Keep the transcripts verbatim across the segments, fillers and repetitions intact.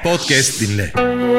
Podcast dinle.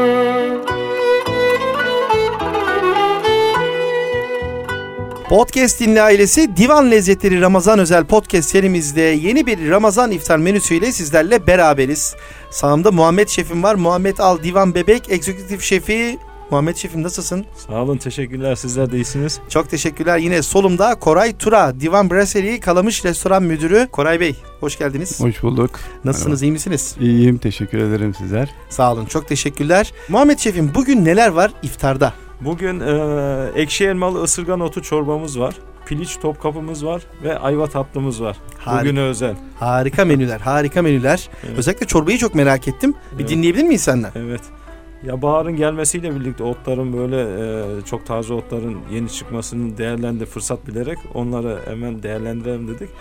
Podcast dinle ailesi, Divan Lezzetleri Ramazan özel podcast serimizde yeni bir Ramazan iftar menüsüyle sizlerle beraberiz. Sağımda Muhammed Şefim var. Muhammed Al Divan Bebek Eksekutif Şefi. Muhammed Şefim nasılsın? Sağ olun, teşekkürler. Sizler de iyisiniz. Çok teşekkürler. Yine solumda Koray Tura, Divan Brasserie Kalamış Restoran Müdürü. Koray Bey, hoş geldiniz. Hoş bulduk. Nasılsınız, Merhaba. iyi misiniz? İyiyim, teşekkür ederim sizler. Sağ olun, çok teşekkürler. Muhammed Şefim, bugün neler var iftarda? Bugün e, ekşi elmalı ısırgan otu çorbamız var. Piliç topkapımız var ve ayva tatlımız var. Harika. Bugüne özel. Harika menüler, harika menüler. Evet. Özellikle çorbayı çok merak ettim. Bir Evet. dinleyebilir miyiz senden? Evet. Ya baharın gelmesiyle birlikte otların böyle e, çok taze otların yeni çıkmasını değerlendi fırsat bilerek onları hemen değerlendirelim dedik.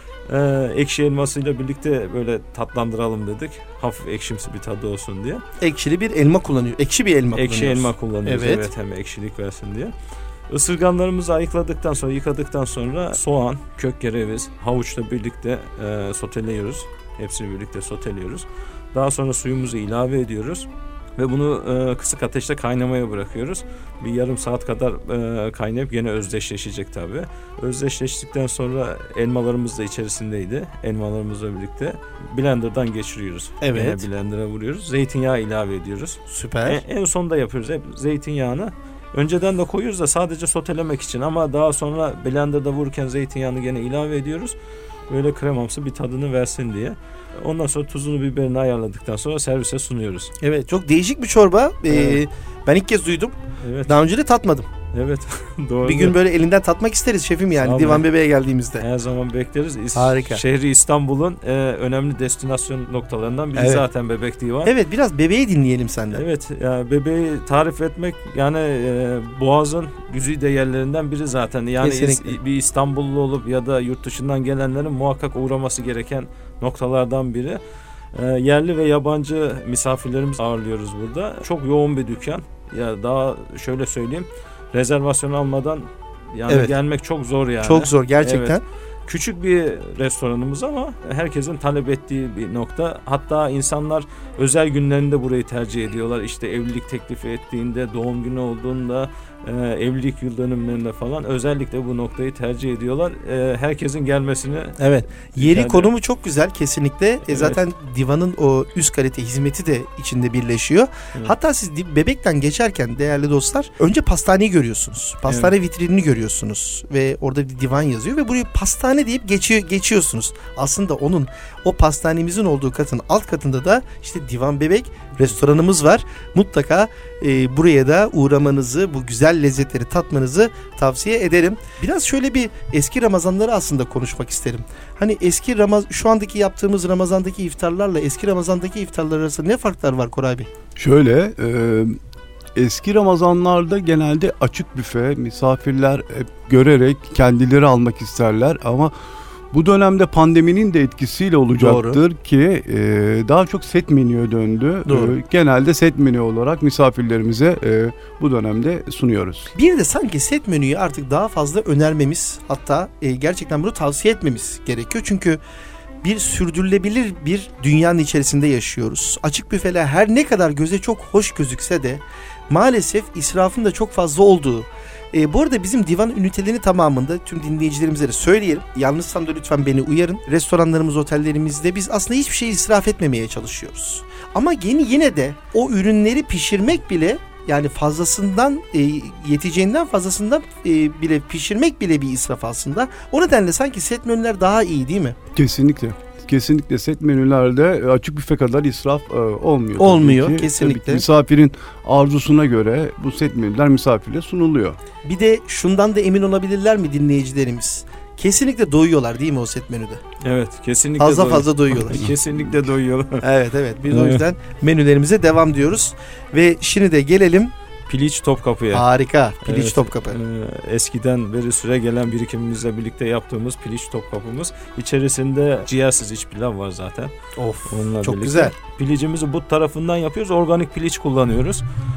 E, ekşi elmasıyla birlikte böyle tatlandıralım dedik. Hafif ekşimsi bir tadı olsun diye. Ekşili bir elma kullanıyor. Ekşi bir elma Ekşi kullanıyoruz. elma kullanıyoruz. Evet. Evet. Hem ekşilik versin diye. Isırganlarımızı ayıkladıktan sonra, yıkadıktan sonra soğan, kök kereviz, havuçla birlikte e, soteliyoruz. Hepsini birlikte soteliyoruz. Daha sonra suyumuzu ilave ediyoruz. Ve bunu e, kısık ateşte kaynamaya bırakıyoruz. Bir yarım saat kadar e, kaynayıp yine özdeşleşecek tabii. Özdeşleştikten sonra elmalarımız da içerisindeydi. Elmalarımızla birlikte blenderdan geçiriyoruz. Evet. Yine blender'a vuruyoruz. Zeytinyağı ilave ediyoruz. Süper. En, en sonda yapıyoruz hep zeytinyağını. Önceden de koyuyoruz da sadece sotelemek için ama daha sonra blenderda vururken zeytinyağını gene ilave ediyoruz. Böyle kremamsı bir tadını versin diye. Ondan sonra tuzunu biberini ayarladıktan sonra servise sunuyoruz. Evet, çok değişik bir çorba. Ee, Evet. Ben ilk kez duydum. Evet. Daha önce de tatmadım. Evet. Doğru. Bir gün böyle elinden tatmak isteriz şefim yani Sağ Divan olun. Bebeğe geldiğimizde. Her zaman bekleriz. İs- Harika. Şehri İstanbul'un e, önemli destinasyon noktalarından biri Evet. zaten Bebek Divan. Evet, biraz bebeği dinleyelim senden. Evet, yani bebeği tarif etmek yani e, Boğaz'ın güzide yerlerinden biri zaten. Yani Kesinlikle. is- bir İstanbullu olup ya da yurt dışından gelenlerin muhakkak uğraması gereken noktalardan biri. E, yerli ve yabancı misafirlerimizi ağırlıyoruz burada. Çok yoğun bir dükkan. Ya daha şöyle söyleyeyim, rezervasyon almadan yani Evet. gelmek çok zor yani. Çok zor gerçekten. Evet. Küçük bir restoranımız ama herkesin talep ettiği bir nokta. Hatta insanlar özel günlerinde burayı tercih ediyorlar. İşte evlilik teklifi ettiğinde, doğum günü olduğunda, e, evlilik yıl dönümlerinde falan özellikle bu noktayı tercih ediyorlar. E, herkesin gelmesini. Evet. Yeri Rica konumu çok güzel kesinlikle. E, Evet. zaten Divan'ın o üst kalite hizmeti de içinde birleşiyor. Evet. Hatta siz di- Bebek'ten geçerken değerli dostlar önce pastaneyi görüyorsunuz. Pastane vitrinini görüyorsunuz ve orada bir divan yazıyor ve burayı pastane deyip geçiyor, geçiyorsunuz. Aslında onun o pastanemizin olduğu katın alt katında da işte Divan Bebek restoranımız var. Mutlaka e, buraya da uğramanızı, bu güzel lezzetleri tatmanızı tavsiye ederim. Biraz şöyle bir eski Ramazanları aslında konuşmak isterim. Hani eski Ramaz şu andaki yaptığımız Ramazan'daki iftarlarla eski Ramazan'daki iftarlar arasında ne farklar var Koray Bey? Şöyle, e, eski Ramazanlarda genelde açık büfe, misafirler hep görerek kendileri almak isterler ama bu dönemde pandeminin de etkisiyle olacaktır Doğru. ki e, daha çok set menüye döndü. Doğru. E, genelde set menü olarak misafirlerimize e, bu dönemde sunuyoruz. Bir de sanki set menüyü artık daha fazla önermemiz, hatta e, gerçekten bunu tavsiye etmemiz gerekiyor. Çünkü bir sürdürülebilir bir dünyanın içerisinde yaşıyoruz. Açık büfeler her ne kadar göze çok hoş gözükse de maalesef israfın da çok fazla olduğu. E, bu arada bizim divan ünitelerini tamamında tüm dinleyicilerimize de söyleyelim. Yanlışsam da lütfen beni uyarın. Restoranlarımız, otellerimizde biz aslında hiçbir şey israf etmemeye çalışıyoruz. Ama yeni yine de o ürünleri pişirmek bile, yani fazlasından e, yeteceğinden fazlasından e, bile pişirmek bile bir israf aslında. O nedenle sanki set menüler daha iyi değil mi? Kesinlikle. Kesinlikle set menülerde açık büfe kadar israf e, olmuyor. tabii Olmuyor, ki. kesinlikle. Tabii ki misafirin arzusuna göre bu set menüler misafirle sunuluyor. Bir de şundan da emin olabilirler mi dinleyicilerimiz? Kesinlikle doyuyorlar değil mi o set menüde? Evet, kesinlikle Fazla doyuyor. fazla doyuyorlar. Kesinlikle doyuyorlar. Evet evet, biz o Evet. yüzden menülerimize devam diyoruz. Ve şimdi de gelelim Piliç Topkapı'ya. harika piliç Evet, Topkapı. e, eskiden beri süre gelen birikimimizle birlikte yaptığımız piliç Topkapı'mız. İçerisinde ciğersiz iç pilav var zaten. Of, Onunla çok birlikte. güzel. Pilicimizi but tarafından yapıyoruz. Organik piliç kullanıyoruz.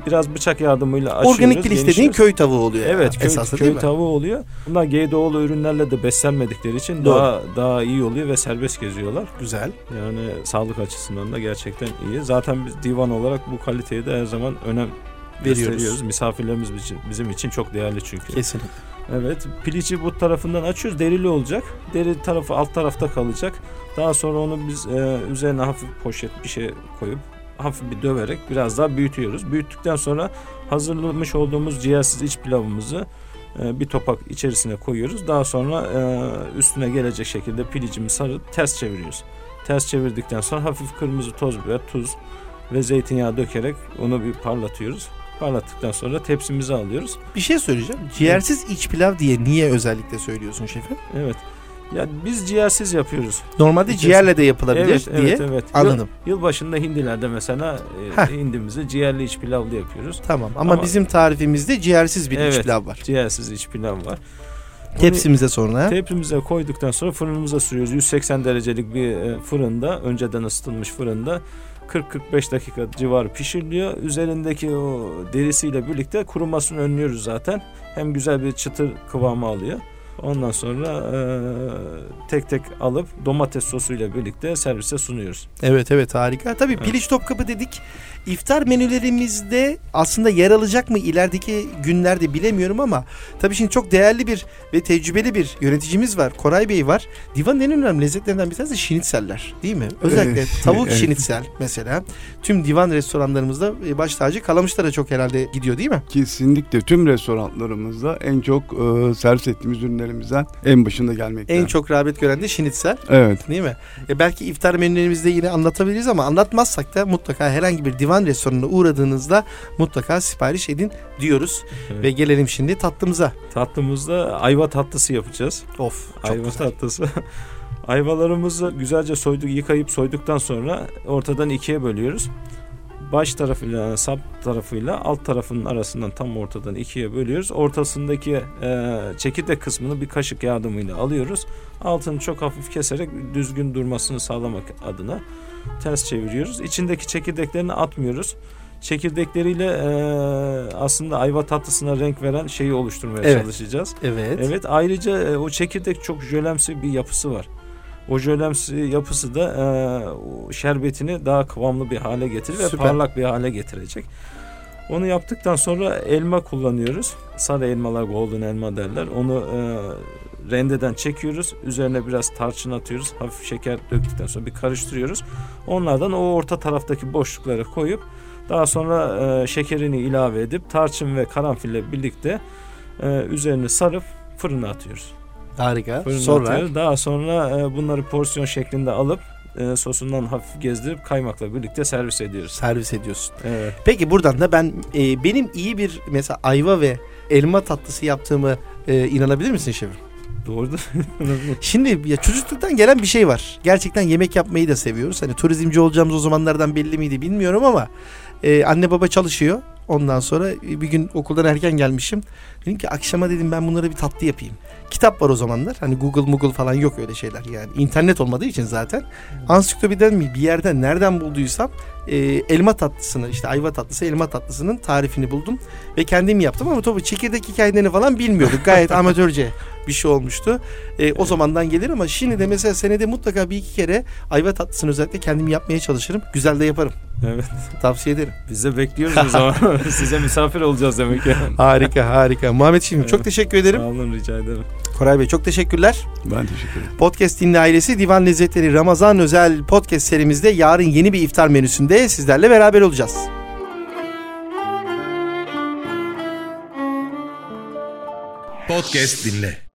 Biraz bıçak yardımıyla açıyoruz. Organik piliç dediğin genişliyoruz. köy tavuğu oluyor. Evet, yani, köy, esasında köy değil mi? tavuğu oluyor. Bunlar G D O'lu ürünlerle de beslenmedikleri için Doğru. daha daha iyi oluyor ve serbest geziyorlar. Güzel. Yani sağlık açısından da gerçekten iyi. Zaten biz divan olarak bu kaliteye de her zaman önem Veriyoruz. gösteriyoruz. Misafirlerimiz için, bizim için çok değerli çünkü. Kesinlikle. Evet, pilici bu tarafından açıyoruz. Derili olacak. Deri tarafı alt tarafta kalacak. Daha sonra onu biz e, üzerine hafif poşet bir şey koyup hafif bir döverek biraz daha büyütüyoruz. Büyüttükten sonra hazırlamış olduğumuz ciğersiz iç pilavımızı e, bir topak içerisine koyuyoruz. Daha sonra e, üstüne gelecek şekilde pilicimi sarıp ters çeviriyoruz. Ters çevirdikten sonra hafif kırmızı toz biber, tuz ve zeytinyağı dökerek onu bir parlatıyoruz. Parlattıktan sonra tepsimize alıyoruz. Bir şey söyleyeceğim. Ciğersiz iç pilav diye niye özellikle söylüyorsun şefim? Evet. Ya biz ciğersiz yapıyoruz. Normalde İçerisi- ciğerle de yapılabilir Evet, diye. evet, evet. anladım. Yıl, yılbaşında hindilerde mesela e, Heh. hindimizi ciğerli iç pilavlı yapıyoruz. Tamam ama, Ama- bizim tarifimizde ciğersiz bir iç Evet. pilav var. Ciğersiz iç pilav var. Bunu Tepsimize sonra. tepsimize koyduktan sonra fırınımıza sürüyoruz. yüz seksen derecelik bir e, fırında, önceden ısıtılmış fırında kırk kırk beş dakika civarı pişiriliyor. Üzerindeki o derisiyle birlikte kurumasını önlüyoruz zaten. Hem güzel bir çıtır kıvamı alıyor. Ondan sonra e, tek tek alıp domates sosuyla birlikte servise sunuyoruz. Evet evet harika. Tabii Evet. piliç Topkapı dedik. İftar menülerimizde aslında yer alacak mı ilerideki günlerde bilemiyorum ama tabii şimdi çok değerli bir ve tecrübeli bir yöneticimiz var. Koray Bey var. Divanın en önemli lezzetlerinden bir tanesi şinitseller değil mi? Özellikle Evet. tavuk Evet. şinitsel mesela. Tüm divan restoranlarımızda e, baş tacı Kalamışlara çok herhalde gidiyor değil mi? Kesinlikle tüm restoranlarımızda en çok e, servis ettiğimiz ürünlerimizden en başında gelmekte. En çok rağbet gören de şinitsel. Evet. Değil mi? E belki iftar menülerimizde yine anlatabiliriz ama anlatmazsak da mutlaka herhangi bir divan restoranına uğradığınızda mutlaka sipariş edin diyoruz. Evet. Ve gelelim şimdi tatlımıza. Tatlımızda ayva tatlısı yapacağız. Of çok Ayva güzel. tatlısı. Ayvalarımızı güzelce soyduk, yıkayıp soyduktan sonra ortadan ikiye bölüyoruz. Baş tarafıyla, sap tarafıyla alt tarafının arasından tam ortadan ikiye bölüyoruz. Ortasındaki e, çekirdek kısmını bir kaşık yardımıyla alıyoruz. Altını çok hafif keserek düzgün durmasını sağlamak adına ters çeviriyoruz. İçindeki çekirdeklerini atmıyoruz. Çekirdekleriyle e, aslında ayva tatlısına renk veren şeyi oluşturmaya Evet. çalışacağız. Evet. Evet, ayrıca e, o çekirdek çok jölemsi bir yapısı var. O jölemsi yapısı da e, o şerbetini daha kıvamlı bir hale getirir ve Süper. parlak bir hale getirecek. Onu yaptıktan sonra elma kullanıyoruz. Sarı elmalar, golden elma derler. Onu e, rendeden çekiyoruz. Üzerine biraz tarçın atıyoruz. Hafif şeker döktükten sonra bir karıştırıyoruz. Onlardan o orta taraftaki boşluklara koyup daha sonra e, şekerini ilave edip tarçın ve karanfille birlikte e, üzerini sarıp fırına atıyoruz. Harika. Fırına Sonra atıyoruz. Daha sonra e, bunları porsiyon şeklinde alıp e, sosundan hafif gezdirip kaymakla birlikte servis ediyoruz. servis ediyorsun. Evet. Peki buradan da ben e, benim iyi bir mesela ayva ve elma tatlısı yaptığımı e, inanabilir misin şefim? Doğrudur. Şimdi ya çocukluktan gelen bir şey var. Gerçekten yemek yapmayı da seviyoruz. Hani turizmci olacağımız o zamanlardan belli miydi bilmiyorum ama e, anne baba çalışıyor. Ondan sonra bir gün okuldan erken gelmişim. Dedim ki akşama dedim ben bunlara bir tatlı yapayım. Kitap var o zamanlar. Hani Google Google falan yok öyle şeyler yani. İnternet olmadığı için zaten. Ansiklopediden mi bir yerden nereden bulduysam e, elma tatlısını işte ayva tatlısı elma tatlısının tarifini buldum. Ve kendim yaptım ama tabii çekirdek hikayelerini falan bilmiyorduk. Gayet amatörce bir şey olmuştu. E, o zamandan gelir ama şimdi de mesela senede mutlaka bir iki kere ayva tatlısını özellikle kendim yapmaya çalışırım. Güzel de yaparım. Evet. Tavsiye ederim. Biz de bekliyoruz o zaman. Size misafir olacağız demek ki. Harika harika. Muhammed Şefim çok Evet. teşekkür ederim. Sağ olun, rica ederim. Koray Bey çok teşekkürler. Ben teşekkür ederim. Podcast Dinle ailesi Divan Lezzetleri Ramazan özel podcast serimizde yarın yeni bir iftar menüsünde sizlerle beraber olacağız. Podcast dinle.